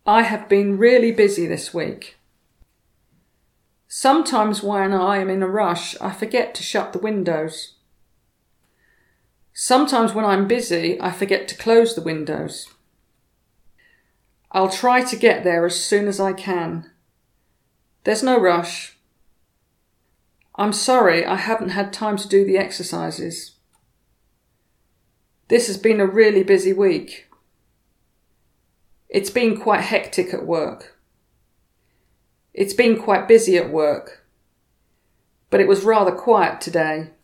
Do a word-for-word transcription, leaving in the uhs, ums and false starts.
I have been really busy this week. Sometimes when I am in a rush, I forget to shut the windows. Sometimes when I'm busy, I forget to close the windows. I'll try to get there as soon as I can. There's no rush. I'm sorry I haven't had time to do the exercises. This has been a really busy week. It's been quite hectic at work. It's been quite busy at work, but it was rather quiet today.